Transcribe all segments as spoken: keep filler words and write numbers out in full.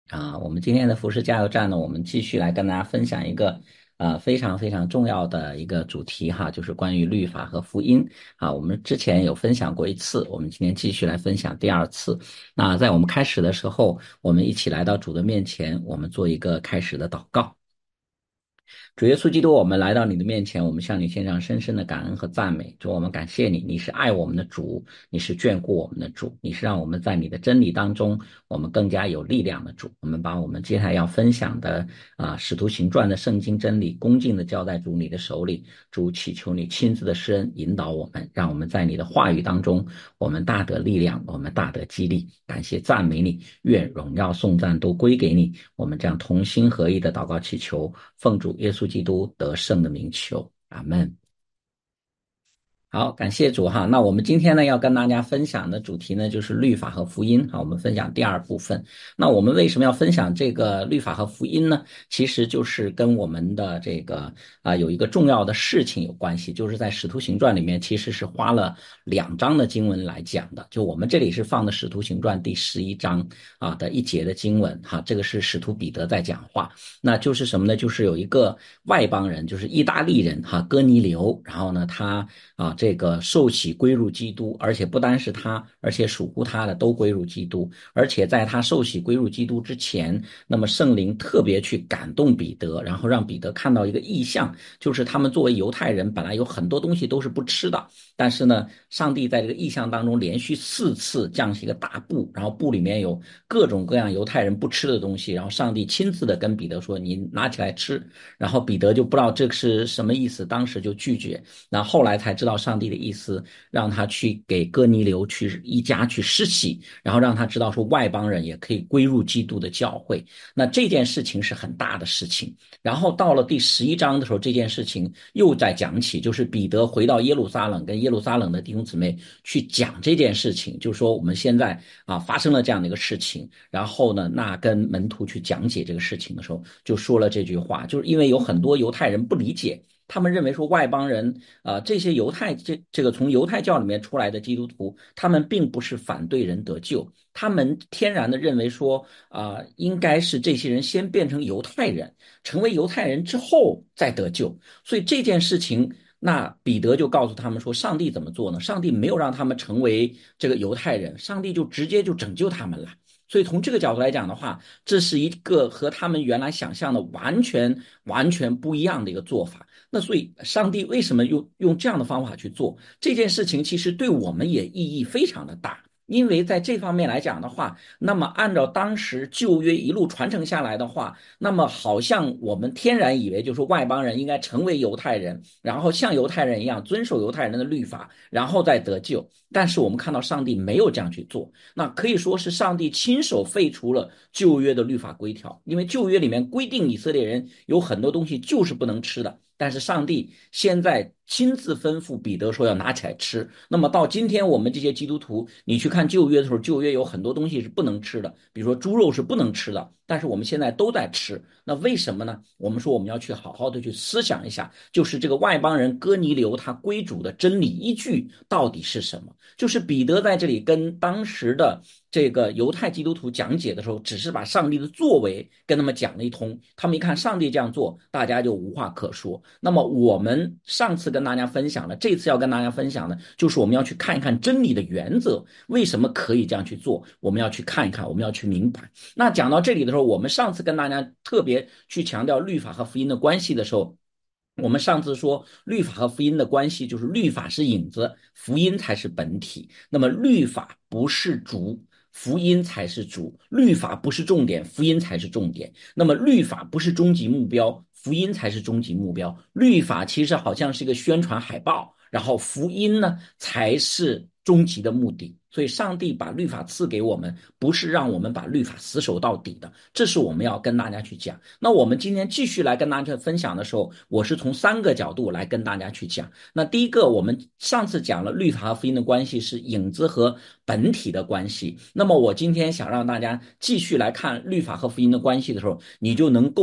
啊，我们今天的服饰加油站呢，我们继续来跟大家分享一个呃非常非常重要的一个主题哈，就是关于律法和福音啊。我们之前有分享过一次，我们今天继续来分享第二次。那在我们开始的时候，我们一起来到主的面前，我们做一个开始的祷告。主耶稣基督，我们来到你的面前，我们向你献上深深的感恩和赞美。主，我们感谢你，你是爱我们的主，你是眷顾我们的主，你是让我们在你的真理当中，我们更加有力量的主。我们把我们接下来要分享的啊《使徒行传》的圣经真理，恭敬的交在主你的手里。主，祈求你亲自的施恩引导我们，让我们在你的话语当中，我们大得力量，我们大得激励。感谢赞美你，愿荣耀颂赞都归给你。我们这样同心合意的祷告祈求，奉主耶稣基督得胜的名求，阿们。好，感谢主哈。那我们今天呢要跟大家分享的主题呢就是律法和福音哈。我们分享第二部分。那我们为什么要分享这个律法和福音呢？其实就是跟我们的这个啊、呃、有一个重要的事情有关系，就是在使徒行传里面其实是花了两章的经文来讲的。就我们这里是放的使徒行传第十一章啊的一节的经文哈，这个是使徒彼得在讲话。那就是什么呢？就是有一个外邦人，就是意大利人哈，哥尼流，然后呢他啊这个受洗归入基督，而且不单是他，而且属乎他的都归入基督。而且在他受洗归入基督之前，那么圣灵特别去感动彼得，然后让彼得看到一个异象，就是他们作为犹太人本来有很多东西都是不吃的，但是呢上帝在这个异象当中连续四次降起一个大布，然后布里面有各种各样犹太人不吃的东西，然后上帝亲自的跟彼得说你拿起来吃，然后彼得就不知道这是什么意思，当时就拒绝。那后来才知道上帝的意思，让他去给哥尼流去一家去施洗，然后让他知道说外邦人也可以归入基督的教会。那这件事情是很大的事情。然后到了第十一章的时候，这件事情又在讲起，就是彼得回到耶路撒冷，跟耶路撒冷的弟兄姊妹去讲这件事情，就是说我们现在啊发生了这样的一个事情，然后呢，那跟门徒去讲解这个事情的时候，就说了这句话，就是因为有很多犹太人不理解。他们认为说外邦人啊、呃，这些犹太这这个从犹太教里面出来的基督徒，他们并不是反对人得救，他们天然的认为说啊、呃，应该是这些人先变成犹太人，成为犹太人之后再得救。所以这件事情，那彼得就告诉他们说，上帝怎么做呢？上帝没有让他们成为这个犹太人，上帝就直接就拯救他们了。所以从这个角度来讲的话，这是一个和他们原来想象的完全完全不一样的一个做法。那所以上帝为什么用用这样的方法去做这件事情，其实对我们也意义非常的大。因为在这方面来讲的话，那么按照当时旧约一路传承下来的话，那么好像我们天然以为就是外邦人应该成为犹太人，然后像犹太人一样遵守犹太人的律法，然后再得救。但是我们看到上帝没有这样去做，那可以说是上帝亲手废除了旧约的律法规条，因为旧约里面规定以色列人有很多东西就是不能吃的，但是上帝现在亲自吩咐彼得说要拿起来吃。那么到今天我们这些基督徒，你去看旧约的时候，旧约有很多东西是不能吃的，比如说猪肉是不能吃的，但是我们现在都在吃。那为什么呢？我们说我们要去好好的去思想一下，就是这个外邦人哥尼流他归主的真理依据到底是什么？就是彼得在这里跟当时的这个犹太基督徒讲解的时候，只是把上帝的作为跟他们讲了一通，他们一看上帝这样做，大家就无话可说。那么我们上次跟大家分享了，这次要跟大家分享的，就是我们要去看一看真理的原则，为什么可以这样去做，我们要去看一看，我们要去明白。那讲到这里的时候，我们上次跟大家特别去强调律法和福音的关系的时候，我们上次说律法和福音的关系就是律法是影子，福音才是本体。那么律法不是主，福音才是主；律法不是重点，福音才是重点。那么律法不是终极目标，福音才是终极目标。律法其实好像是一个宣传海报，然后福音呢才是终极的目的。所以上帝把律法赐给我们，不是让我们把律法死守到底的，这是我们要跟大家去讲。那我们今天继续来跟大家分享的时候，我是从三个角度来跟大家去讲。那第一个，我们上次讲了律法和福音的关系是影子和本体的关系，那么我今天想让大家继续来看律法和福音的关系的时候，你就能够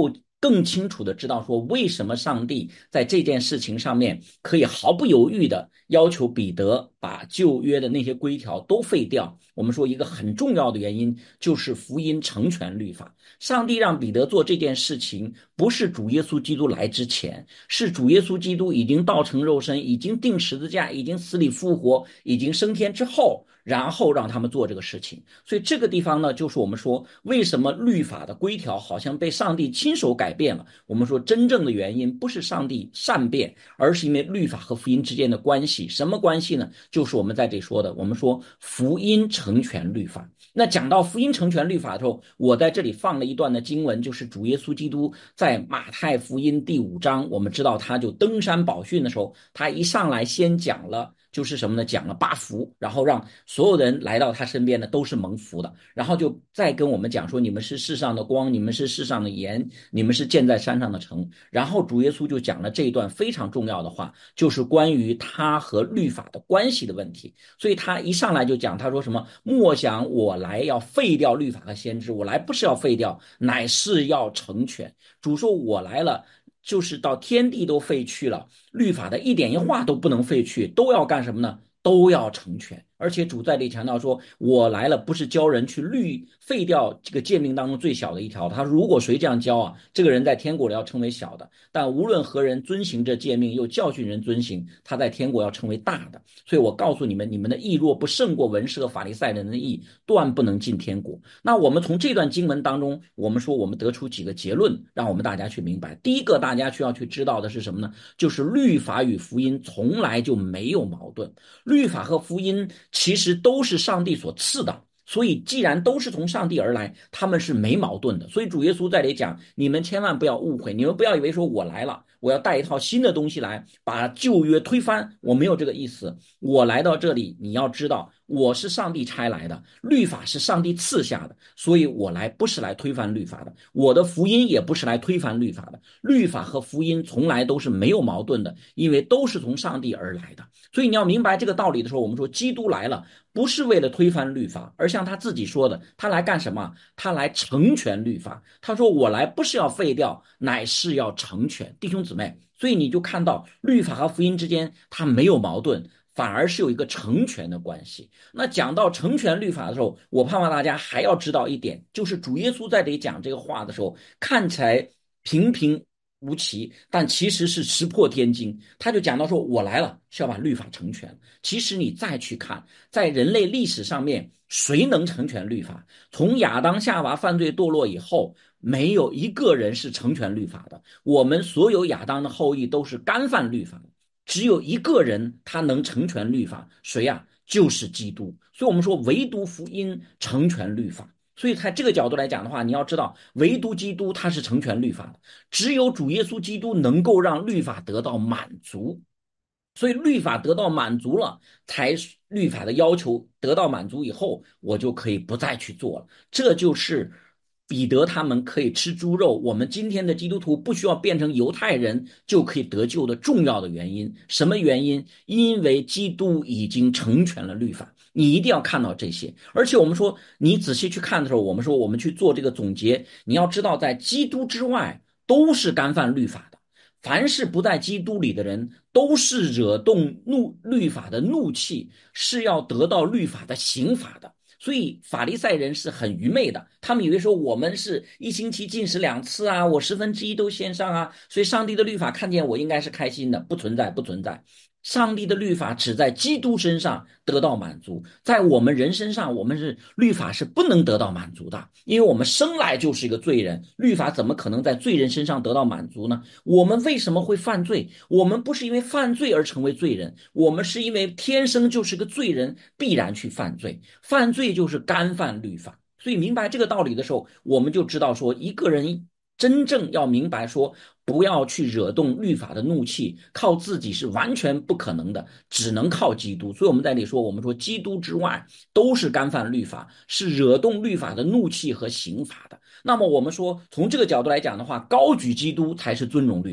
更清楚的知道说为什么上帝在这件事情上面可以毫不犹豫的要求彼得把旧约的那些规条都废掉。我们说一个很重要的原因就是福音成全律法。上帝让彼得做这件事情，不是主耶稣基督来之前，是主耶稣基督已经道成肉身，已经钉十字架，已经死里复活，已经升天之后，然后让他们做这个事情。所以这个地方呢，就是我们说为什么律法的规条好像被上帝亲手改变了。我们说真正的原因不是上帝善变，而是因为律法和福音之间的关系。什么关系呢？就是我们在这里说的，我们说福音成全律法。那讲到福音成全律法的时候，我在这里放了一段的经文，就是主耶稣基督在马太福音第五章，我们知道他就登山宝训的时候，他一上来先讲了就是什么呢？讲了八福，然后让所有人来到他身边的都是蒙福的，然后就再跟我们讲说，你们是世上的光，你们是世上的盐，你们是建在山上的城。然后主耶稣就讲了这一段非常重要的话，就是关于他和律法的关系的问题。所以他一上来就讲，他说什么？莫想我来要废掉律法和先知，我来不是要废掉，乃是要成全。主说我来了，就是到天地都废去了，律法的一点一画都不能废去，都要干什么呢？都要成全。而且主在这里强调说，我来了不是教人去律废掉这个诫命当中最小的一条，他说如果谁这样教啊，这个人在天国里要称为小的，但无论何人遵行这诫命又教训人遵行，他在天国要成为大的。所以我告诉你们，你们的义若不胜过文士和法利赛人的义，断不能进天国。那我们从这段经文当中，我们说我们得出几个结论，让我们大家去明白。第一个大家需要去知道的是什么呢？就是律法与福音从来就没有矛盾，律法和福音其实都是上帝所赐的，所以既然都是从上帝而来，他们是没矛盾的。所以主耶稣在这里讲，你们千万不要误会，你们不要以为说我来了，我要带一套新的东西来把旧约推翻，我没有这个意思。我来到这里，你要知道我是上帝差来的，律法是上帝赐下的，所以我来不是来推翻律法的，我的福音也不是来推翻律法的。律法和福音从来都是没有矛盾的，因为都是从上帝而来的。所以你要明白这个道理的时候，我们说基督来了不是为了推翻律法，而像他自己说的，他来干什么？他来成全律法。他说我来不是要废掉，乃是要成全。弟兄姊妹，所以你就看到律法和福音之间它没有矛盾，反而是有一个成全的关系。那讲到成全律法的时候，我盼望大家还要知道一点，就是主耶稣在这里讲这个话的时候，看起来平平无奇，但其实是石破天惊。他就讲到说，我来了是要把律法成全。其实你再去看，在人类历史上面，谁能成全律法？从亚当夏娃犯罪堕落以后，没有一个人是成全律法的。我们所有亚当的后裔都是干犯律法的，只有一个人他能成全律法，谁呀、啊？就是基督。所以我们说，唯独福音成全律法。所以在这个角度来讲的话，你要知道，唯独基督他是成全律法的，只有主耶稣基督能够让律法得到满足。所以律法得到满足了，才律法的要求得到满足以后，我就可以不再去做了。这就是彼得他们可以吃猪肉，我们今天的基督徒不需要变成犹太人就可以得救的重要的原因。什么原因？因为基督已经成全了律法。你一定要看到这些。而且我们说，你仔细去看的时候，我们说我们去做这个总结，你要知道在基督之外都是干犯律法的。凡是不在基督里的人，都是惹动怒律法的怒气，是要得到律法的刑罚的。所以法利赛人是很愚昧的，他们以为说我们是一星期禁食两次啊，我十分之一都献上啊，所以上帝的律法看见我应该是开心的。不存在，不存在。上帝的律法只在基督身上得到满足，在我们人身上，我们是律法是不能得到满足的，因为我们生来就是一个罪人，律法怎么可能在罪人身上得到满足呢？我们为什么会犯罪？我们不是因为犯罪而成为罪人，我们是因为天生就是个罪人，必然去犯罪，犯罪就是干犯律法。所以明白这个道理的时候，我们就知道说，一个人真正要明白说，不要去惹动律法的怒气，靠自己是完全不可能的，只能靠基督。所以我们在这里说，我们说基督之外都是干犯律法，是惹动律法的怒气和刑罚的。那么我们说，从这个角度来讲的话，高举基督才是尊荣律法。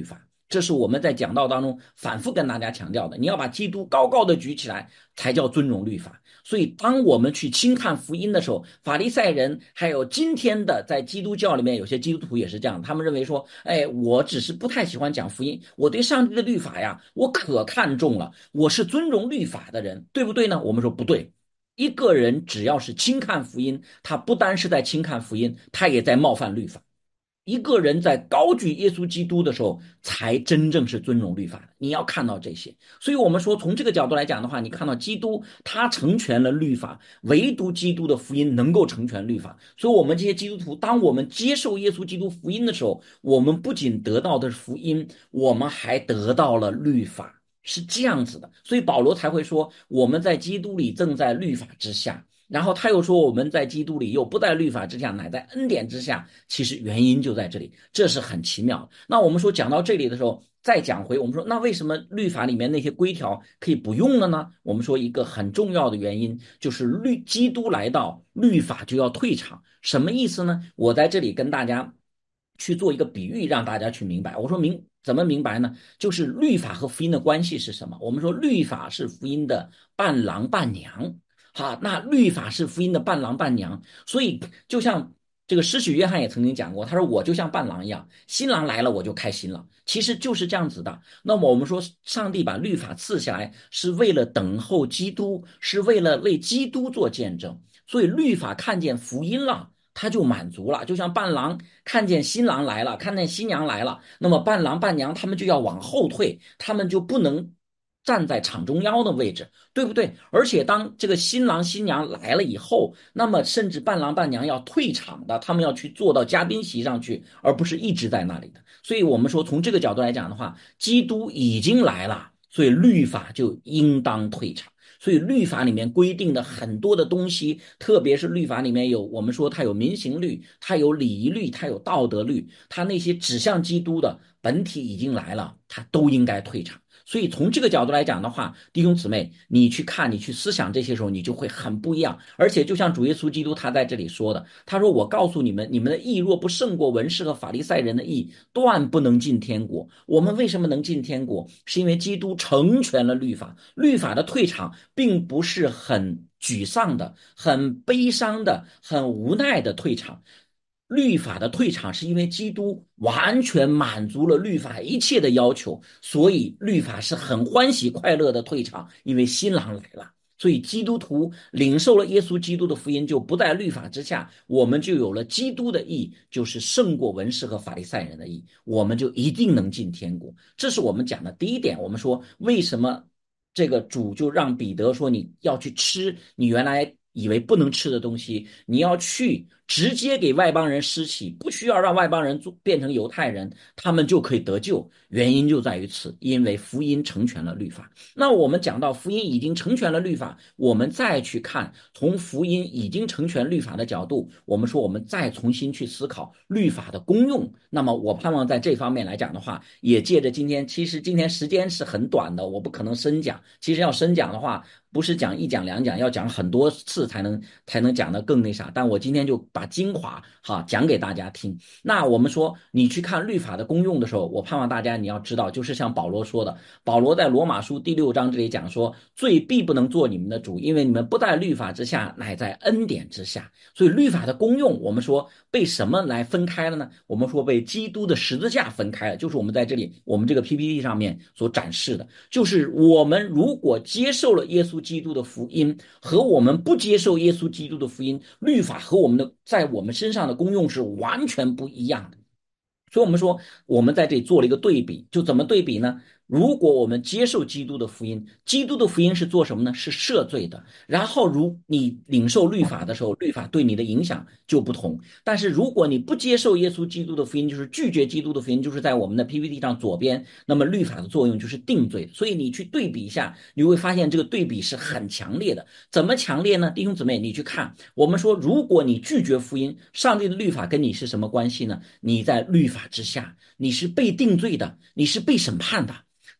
这是我们在讲道当中反复跟大家强调的，你要把基督高高的举起来，才叫尊荣律法。所以当我们去轻看福音的时候，法利赛人还有今天的在基督教里面有些基督徒也是这样，他们认为说，哎，我只是不太喜欢讲福音，我对上帝的律法呀，我可看重了，我是尊荣律法的人，对不对呢？我们说不对。一个人只要是轻看福音，他不单是在轻看福音，他也在冒犯律法。一个人在高举耶稣基督的时候，才真正是尊荣律法的。你要看到这些，所以我们说从这个角度来讲的话，你看到基督他成全了律法，唯独基督的福音能够成全律法。所以我们这些基督徒，当我们接受耶稣基督福音的时候，我们不仅得到的是福音，我们还得到了律法，是这样子的。所以保罗才会说，我们在基督里正在律法之下。然后他又说，我们在基督里又不在律法之下，乃在恩典之下。其实原因就在这里，这是很奇妙。那我们说讲到这里的时候，再讲回我们说，那为什么律法里面那些规条可以不用了呢？我们说一个很重要的原因就是律基督来到，律法就要退场。什么意思呢？我在这里跟大家去做一个比喻，让大家去明白。我说明怎么明白呢？就是律法和福音的关系是什么？我们说律法是福音的伴郎伴娘。好，那律法是福音的伴郎伴娘，所以就像这个施洗约翰也曾经讲过，他说我就像伴郎一样，新郎来了我就开心了，其实就是这样子的。那么我们说上帝把律法赐下来是为了等候基督，是为了为基督做见证，所以律法看见福音了，他就满足了，就像伴郎看见新郎来了，看见新娘来了，那么伴郎伴娘他们就要往后退，他们就不能站在场中央的位置，对不对？而且当这个新郎新娘来了以后，那么甚至伴郎伴娘要退场的，他们要去坐到嘉宾席上去，而不是一直在那里的。所以我们说从这个角度来讲的话，基督已经来了，所以律法就应当退场。所以律法里面规定的很多的东西，特别是律法里面有，我们说它有民行律，它有礼仪律，它有道德律，它那些指向基督的本体已经来了，它都应该退场。所以从这个角度来讲的话，弟兄姊妹，你去看，你去思想这些时候，你就会很不一样。而且就像主耶稣基督他在这里说的，他说：“我告诉你们，你们的义若不胜过文士和法利赛人的义，断不能进天国。”我们为什么能进天国？是因为基督成全了律法，律法的退场并不是很沮丧的、很悲伤的、很无奈的退场。律法的退场是因为基督完全满足了律法一切的要求，所以律法是很欢喜快乐的退场，因为新郎来了。所以基督徒领受了耶稣基督的福音，就不在律法之下，我们就有了基督的义，就是胜过文士和法利赛人的义，我们就一定能进天国。这是我们讲的第一点。我们说为什么这个主就让彼得说你要去吃你原来以为不能吃的东西，你要去直接给外邦人施洗，不需要让外邦人做变成犹太人，他们就可以得救。原因就在于此，因为福音成全了律法。那我们讲到福音已经成全了律法，我们再去看从福音已经成全律法的角度，我们说我们再重新去思考律法的功用。那么我盼望在这方面来讲的话，也借着今天，其实今天时间是很短的，我不可能深讲，其实要深讲的话不是讲一讲两讲，要讲很多次才能才能讲得更那啥。但我今天就把精华哈讲给大家听。那我们说你去看律法的功用的时候，我盼望大家你要知道，就是像保罗说的，保罗在罗马书第六章这里讲说，罪必不能做你们的主，因为你们不在律法之下，乃在恩典之下。所以律法的功用，我们说被什么来分开了呢？我们说被基督的十字架分开了，就是我们在这里我们这个 P P T 上面所展示的，就是我们如果接受了耶稣基督的福音，和我们不接受耶稣基督的福音，律法和我们的在我们身上的功用是完全不一样的。所以我们说我们在这里做了一个对比，就怎么对比呢？如果我们接受基督的福音，基督的福音是做什么呢？是赦罪的。然后如你领受律法的时候，律法对你的影响就不同。但是如果你不接受耶稣基督的福音，就是拒绝基督的福音，就是在我们的 P P T 上左边，那么律法的作用就是定罪。所以你去对比一下，你会发现这个对比是很强烈的。怎么强烈呢？弟兄姊妹，你去看，我们说如果你拒绝福音，上帝的律法跟你是什么关系呢？你在律法之下，你是被定罪的，你是被审判的。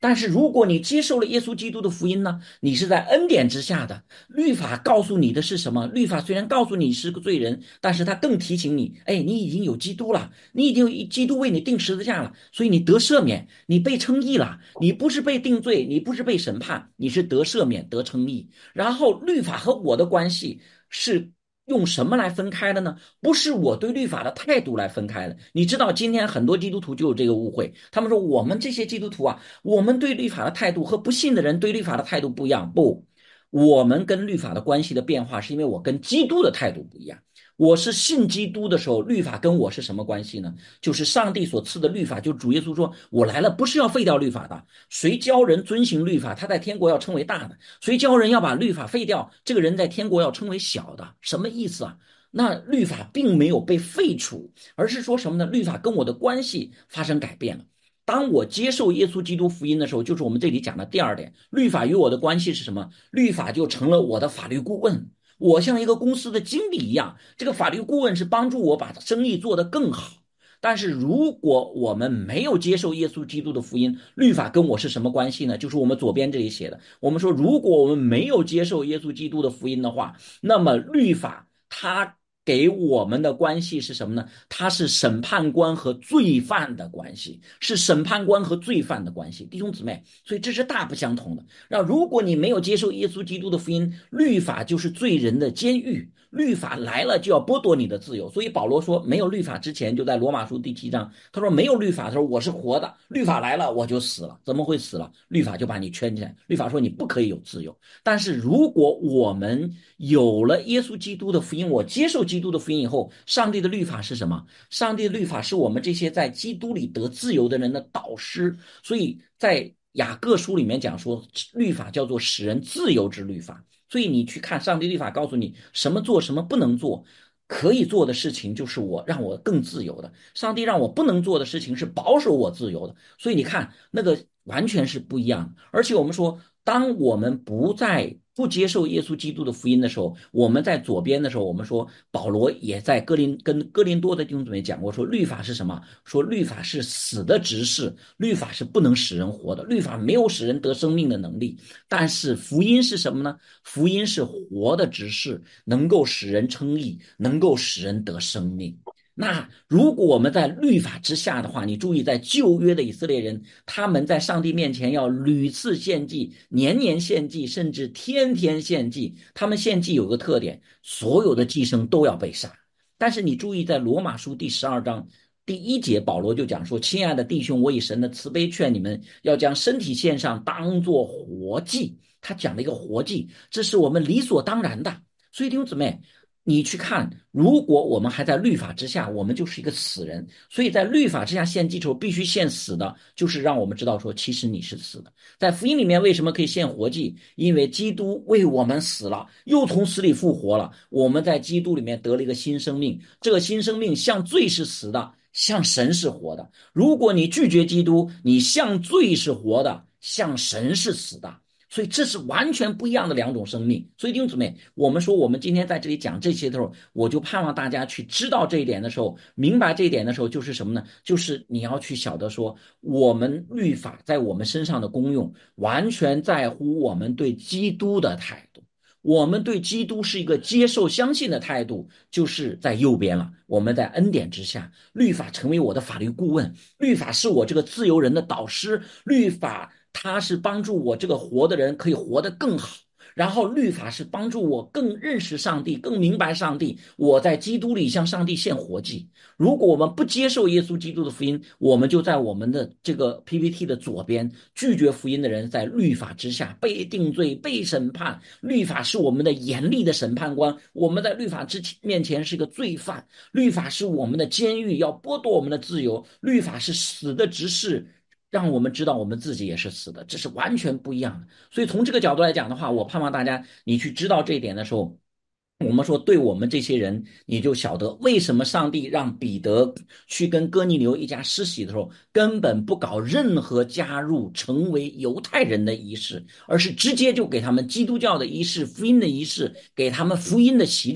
但是如果你接受了耶稣基督的福音呢，你是在恩典之下的。律法告诉你的是什么？律法虽然告诉你是个罪人，但是他更提醒你，哎，你已经有基督了，你已经有基督为你定十字架了，所以你得赦免，你被称义了，你不是被定罪，你不是被审判，你是得赦免，得称义。然后律法和我的关系是用什么来分开的呢？不是我对律法的态度来分开的。你知道今天很多基督徒就有这个误会，他们说我们这些基督徒啊，我们对律法的态度和不信的人对律法的态度不一样。不，我们跟律法的关系的变化是因为我跟基督的态度不一样。我是信基督的时候，律法跟我是什么关系呢？就是上帝所赐的律法，就主耶稣说，我来了不是要废掉律法的，谁教人遵行律法，他在天国要称为大的，谁教人要把律法废掉，这个人在天国要称为小的。什么意思啊？那律法并没有被废除，而是说什么呢？律法跟我的关系发生改变了。当我接受耶稣基督福音的时候，就是我们这里讲的第二点，律法与我的关系是什么？律法就成了我的法律顾问。我像一个公司的经理一样，这个法律顾问是帮助我把生意做得更好。但是如果我们没有接受耶稣基督的福音，律法跟我是什么关系呢？就是我们左边这里写的，我们说如果我们没有接受耶稣基督的福音的话，那么律法它给我们的关系是什么呢？它是审判官和罪犯的关系，是审判官和罪犯的关系，弟兄姊妹，所以这是大不相同的。那如果你没有接受耶稣基督的福音，律法就是罪人的监狱，律法来了就要剥夺你的自由。所以保罗说，没有律法之前，就在罗马书第七章，他说没有律法的时候我是活的，律法来了我就死了。怎么会死了？律法就把你圈起来，律法说你不可以有自由。但是如果我们有了耶稣基督的福音，我接受基督的福音以后，上帝的律法是什么？上帝的律法是我们这些在基督里得自由的人的导师。所以在雅各书里面讲说，律法叫做使人自由之律法。所以你去看上帝律法告诉你什么做什么不能做，可以做的事情就是我让我更自由的，上帝让我不能做的事情是保守我自由的。所以你看那个完全是不一样的。而且我们说，当我们不再不接受耶稣基督的福音的时候，我们在左边的时候，我们说保罗也在哥林跟哥林多的弟兄姊妹讲过，说律法是什么？说律法是死的执事，律法是不能使人活的，律法没有使人得生命的能力。但是福音是什么呢？福音是活的执事，能够使人称义，能够使人得生命。那如果我们在律法之下的话，你注意，在旧约的以色列人，他们在上帝面前要屡次献祭，年年献祭，甚至天天献祭。他们献祭有个特点，所有的祭牲都要被杀。但是你注意，在罗马书第十二章第一节，保罗就讲说：“亲爱的弟兄，我以神的慈悲劝你们，要将身体献上，当作活祭。”他讲了一个活祭，这是我们理所当然的。所以弟兄姊妹，你去看，如果我们还在律法之下，我们就是一个死人。所以在律法之下献祭的时候，必须献死的，就是让我们知道说，其实你是死的。在福音里面为什么可以献活祭？因为基督为我们死了，又从死里复活了。我们在基督里面得了一个新生命，这个新生命像罪是死的，像神是活的。如果你拒绝基督，你像罪是活的，像神是死的。所以这是完全不一样的两种生命。所以弟兄姊妹，我们说我们今天在这里讲这些的时候，我就盼望大家去知道这一点的时候，明白这一点的时候，就是什么呢？就是你要去晓得说，我们律法在我们身上的功用，完全在乎我们对基督的态度。我们对基督是一个接受相信的态度，就是在右边了。我们在恩典之下，律法成为我的法律顾问，律法是我这个自由人的导师，律法它是帮助我这个活的人可以活得更好。然后律法是帮助我更认识上帝，更明白上帝，我在基督里向上帝献活祭。如果我们不接受耶稣基督的福音，我们就在我们的这个 P P T 的左边，拒绝福音的人在律法之下被定罪、被审判。律法是我们的严厉的审判官，我们在律法之面前是个罪犯。律法是我们的监狱，要剥夺我们的自由。律法是死的执事，让我们知道我们自己也是死的，这是完全不一样的。所以从这个角度来讲的话，我盼望大家你去知道这一点的时候，我们说对我们这些人，你就晓得为什么上帝让彼得去跟哥尼流一家施洗的时候，根本不搞任何加入成为犹太人的仪式，而是直接就给他们基督教的仪式、福音的仪式，给他们福音的洗礼。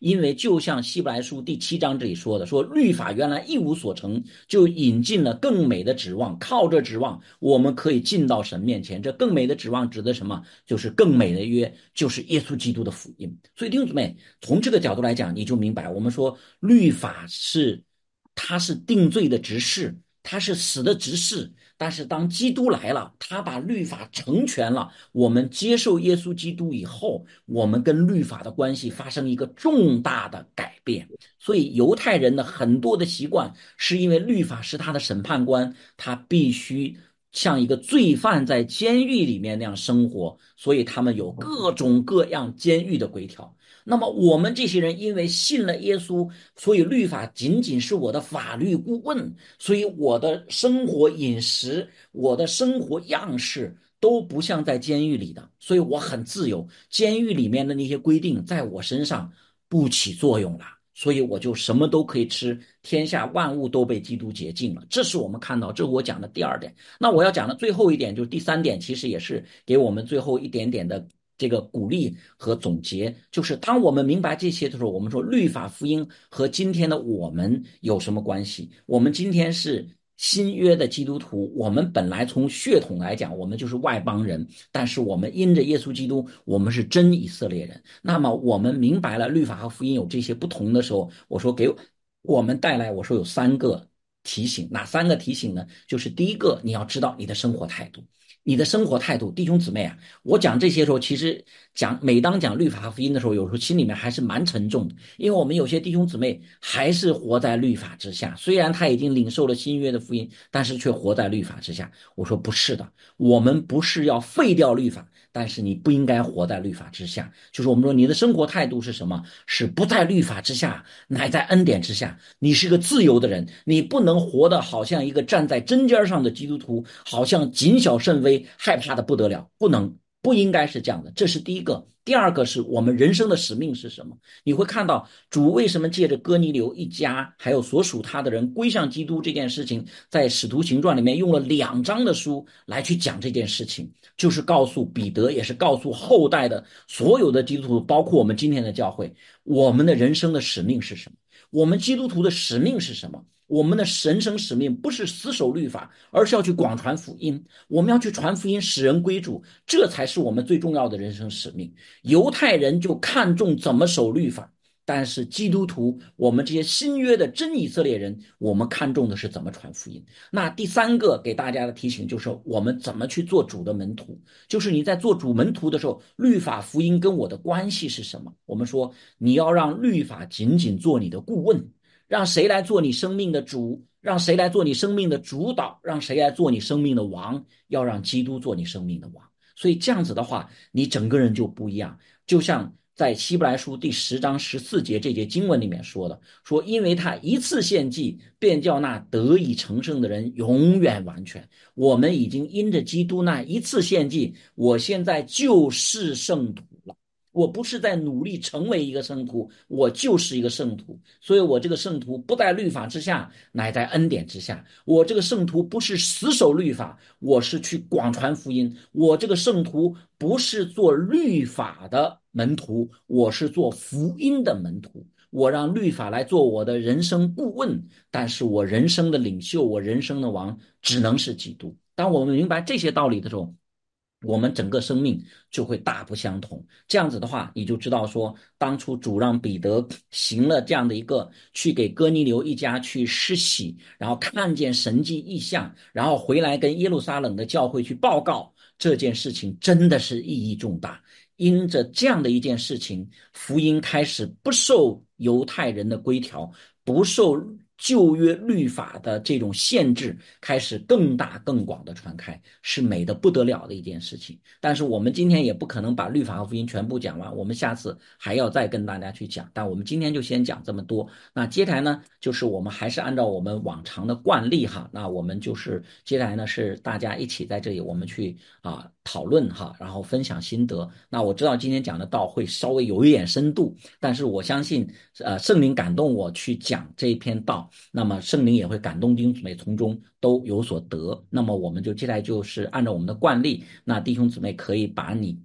因为就像希伯来书第七章这里说的，说律法原来一无所成，就引进了更美的指望，靠着指望我们可以进到神面前。这更美的指望指的什么？就是更美的约，就是耶稣基督的福音。所以弟兄姊妹，从这个角度来讲，你就明白，我们说律法是它是定罪的执事，它是死的执事，但是当基督来了，他把律法成全了，我们接受耶稣基督以后，我们跟律法的关系发生一个重大的改变。所以犹太人的很多的习惯是因为律法是他的审判官，他必须像一个罪犯在监狱里面那样生活，所以他们有各种各样监狱的规条。那么我们这些人因为信了耶稣，所以律法仅仅是我的法律顾问，所以我的生活饮食，我的生活样式都不像在监狱里的，所以我很自由。监狱里面的那些规定在我身上不起作用了，所以我就什么都可以吃，天下万物都被基督洁净了。这是我们看到，这是我讲的第二点。那我要讲的最后一点就是第三点，其实也是给我们最后一点点的这个鼓励和总结，就是当我们明白这些的时候，我们说律法福音和今天的我们有什么关系？我们今天是新约的基督徒，我们本来从血统来讲，我们就是外邦人，但是我们因着耶稣基督，我们是真以色列人。那么我们明白了律法和福音有这些不同的时候，我说给我们带来，我说有三个提醒。哪三个提醒呢？就是第一个，你要知道你的生活态度。你的生活态度，弟兄姊妹啊，我讲这些时候，其实讲每当讲律法和福音的时候，有时候心里面还是蛮沉重的，因为我们有些弟兄姊妹还是活在律法之下，虽然他已经领受了新约的福音，但是却活在律法之下。我说不是的，我们不是要废掉律法，但是你不应该活在律法之下。就是我们说你的生活态度是什么？是不在律法之下，乃在恩典之下。你是个自由的人，你不能活得好像一个站在针尖上的基督徒，好像谨小慎微，害怕的不得了，不能，不应该是这样的。这是第一个。第二个是我们人生的使命是什么？你会看到主为什么借着哥尼流一家还有所属他的人归向基督这件事情，在使徒行传里面用了两章的书来去讲这件事情，就是告诉彼得，也是告诉后代的所有的基督徒，包括我们今天的教会，我们的人生的使命是什么？我们基督徒的使命是什么？我们的神圣使命不是死守律法，而是要去广传福音。我们要去传福音，使人归主，这才是我们最重要的人生使命。犹太人就看重怎么守律法，但是基督徒，我们这些新约的真以色列人，我们看重的是怎么传福音。那第三个给大家的提醒就是我们怎么去做主的门徒，就是你在做主门徒的时候，律法福音跟我的关系是什么？我们说你要让律法仅仅做你的顾问，让谁来做你生命的主？让谁来做你生命的主导？让谁来做你生命的王？要让基督做你生命的王。所以这样子的话，你整个人就不一样。就像在希伯来书第十章十四节这节经文里面说的，说因为他一次献祭，便叫那得以成圣的人永远完全。我们已经因着基督那一次献祭，我现在就是圣徒了。我不是在努力成为一个圣徒，我就是一个圣徒。所以我这个圣徒不在律法之下，乃在恩典之下。我这个圣徒不是死守律法，我是去广传福音。我这个圣徒不是做律法的门徒，我是做福音的门徒。我让律法来做我的人生顾问，但是我人生的领袖，我人生的王只能是基督。当我们明白这些道理的时候，我们整个生命就会大不相同。这样子的话，你就知道说，当初主让彼得行了这样的一个去给哥尼流一家去施洗，然后看见神迹异象，然后回来跟耶路撒冷的教会去报告这件事情，真的是意义重大。因着这样的一件事情，福音开始不受犹太人的规条，不受旧约律法的这种限制，开始更大更广的传开，是美的不得了的一件事情。但是我们今天也不可能把律法和福音全部讲完，我们下次还要再跟大家去讲，但我们今天就先讲这么多。那接下来呢，就是我们还是按照我们往常的惯例哈，那我们就是接下来呢是大家一起在这里我们去啊讨论哈，然后分享心得。那我知道今天讲的道会稍微有一点深度，但是我相信呃圣灵感动我去讲这一篇道，那么圣灵也会感动弟兄姊妹从中都有所得。那么我们就接下来就是按照我们的惯例，那弟兄姊妹可以把你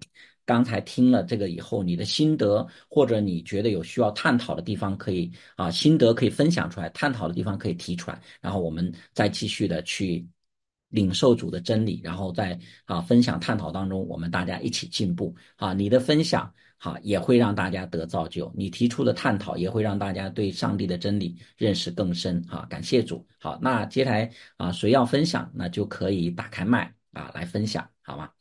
刚才听了这个以后，你的心得或者你觉得有需要探讨的地方，可以啊心得可以分享出来，探讨的地方可以提出来，然后我们再继续的去领受主的真理，然后在啊分享探讨当中，我们大家一起进步啊。你的分享好也会让大家得造就，你提出的探讨也会让大家对上帝的真理认识更深啊。感谢主。好，那接下来啊谁要分享，那就可以打开麦啊来分享，好吗？